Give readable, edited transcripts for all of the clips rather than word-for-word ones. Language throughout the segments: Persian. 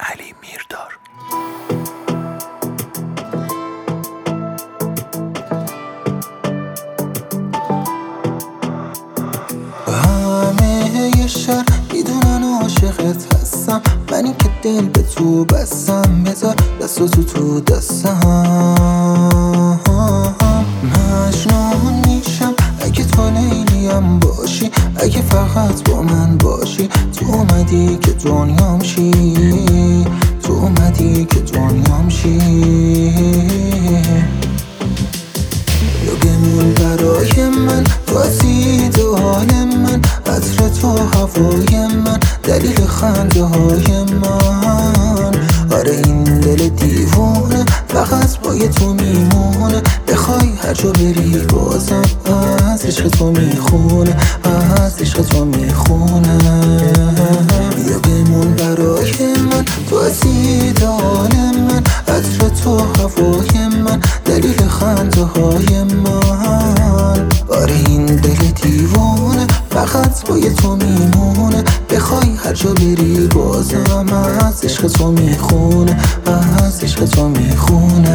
علی میردار. همه شهر میدونن عاشقت هستم، منی که دل به تو بستم. بذار دستو تو دستم، مجنون میشم اگه تو لیلیم باشی، اگه فقط با من باشی. تو اومدی که دنیام شی، تو اومدی که دنیام شی. یا بمون برای من، تو اسید حال من، عطر تو هوای من، دلیل خنده های من. آره این دل دیوونه فقط با تو میمونه، بخوای هر جا بری بازم از عشق تو میخونه، از عشق تو میخونه. بیا بمون برای من، تو اسید حال من، عطر تو هوای من، دلیل خنده های من. آره این دل دیوونه فقط با تو میمونه، بخوای هر جا بری بازم از عشق تو میخونه، از عشق تو میخونه.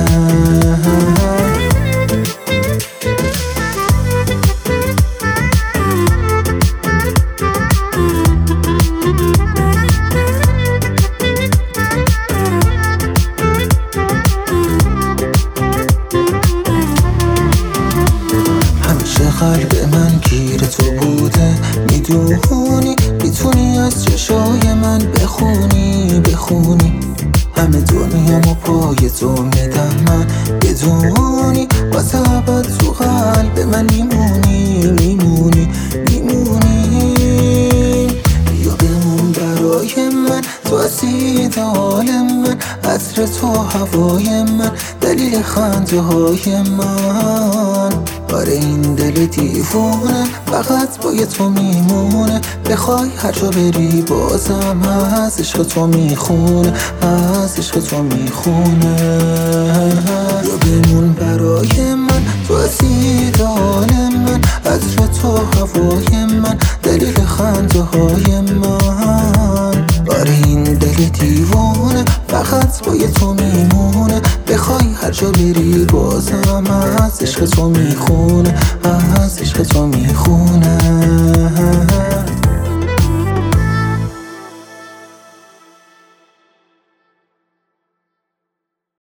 قلب من گیر تو بوده، میدونی میتونی از چشای من بخونی. همه دنیامو پای تو میدم من، بدونی واسه ابد تو قلب من میمونی. بیا بمون برای من، تو اسید حال من، عطر تو هوای من، دلیل خنده های من. آره این دل دیوونه فقط با تو میمونه، بخوای هر جا بری بازم از عشق تو میخونه، از عشق تو میخونه. یا بمون برای من، تو اسید حال من، عطر تو هوای من، دلیل خنده های من. آره این دل دیوونه فقط با تو میمونه، بخوای هر جا بری بازم از عشق تو میخونه، از عشق تو میخونه.